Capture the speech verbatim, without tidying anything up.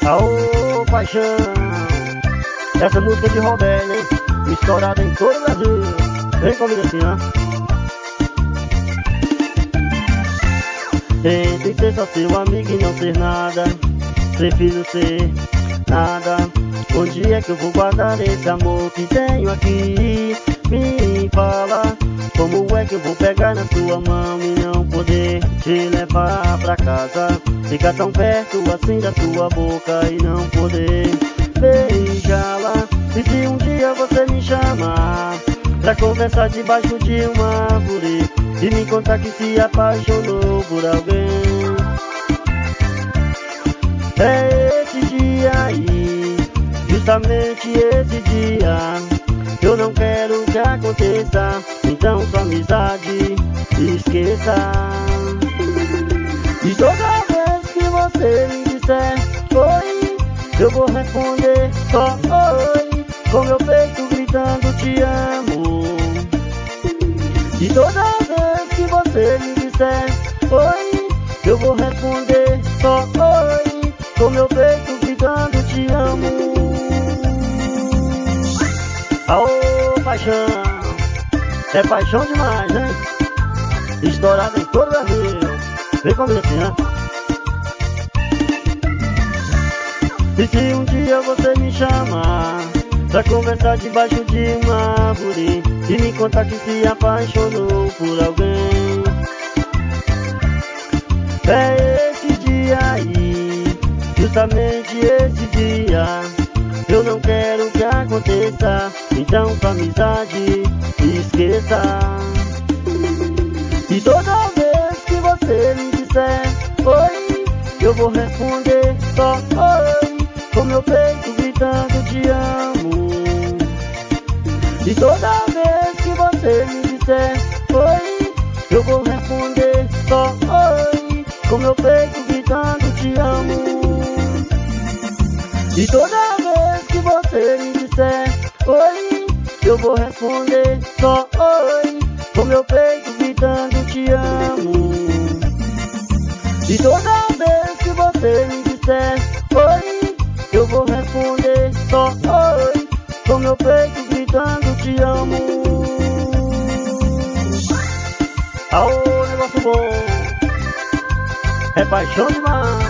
Aô, paixão. Essa música de Roberto, hein? Estourada em todo o Brasil. Vem comigo assim, ó. Tentei ser só seu amigo e não ser nada. Prefiro ser nada. Onde é que eu vou guardar esse amor que tenho aqui? Me fala, como é que eu vou pegar na sua mão e não poder te levar pra casa? Ficar tão perto assim da sua boca e não poder beijá-la. E se um dia você me chamar pra conversar debaixo de uma árvore e me contar que se apaixonou por alguém, é esse dia aí, justamente esse dia. Eu não quero que aconteça, então sua amizade esqueça. E toda vez que você me disser oi, eu vou responder só oi, com meu peito gritando te amo. E toda vez que você me disser oi, eu vou responder só oi, com meu peito gritando te amo. Aô, paixão, é paixão demais, hein? Estourada em todo o Brasil. Vem comigo assim, né? E se um dia você me chamar pra conversar debaixo de uma árvore e me contar que se apaixonou por alguém, é esse dia aí, justamente esse dia. Eu não quero que aconteça, então sua amizade esqueça. E toda vez que você me disser oi, eu vou responder só oi, com meu peito gritando te amo. E toda vez que você me disser oi, eu vou responder só oi, com meu peito gritando te amo. E toda vez que você me disser oi, eu vou responder só oi, com meu peito gritando te amo. E toda vez que você me disser oi, eu vou responder só oi, com meu peito gritando te amo. Aô, negócio bom, é paixão demais.